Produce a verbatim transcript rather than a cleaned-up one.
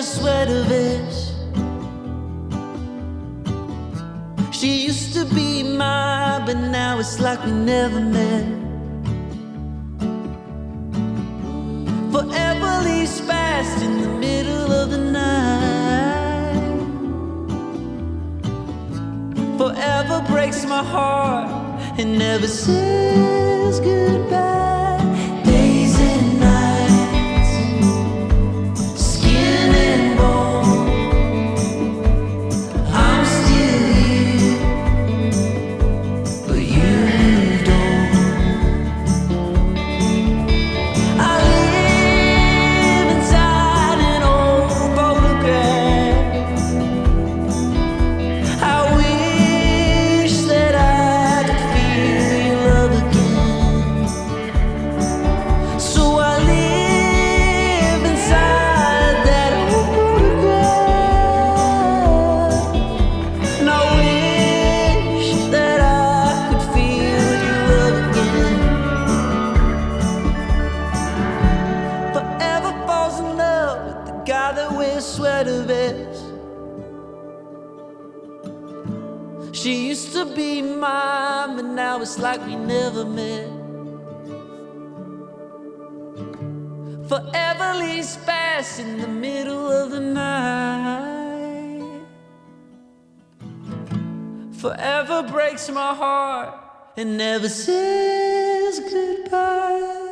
sweater vest. She used to be mine, but now it's like we never met. Forever leaves fast in the middle of the night. Forever breaks my heart and never says goodbye. Days and nights, skin and bone, I'm still here, but you moved on. I live inside an old photograph. I wish that I could feel your love again. So I live inside that old photograph, and I wish that I could feel your love again. Forever falls in love with the guy that wears sweater vests. She used to be mine, but now it's like we never met. Forever leaves fast in the middle of the night. Forever breaks my heart and never says goodbye.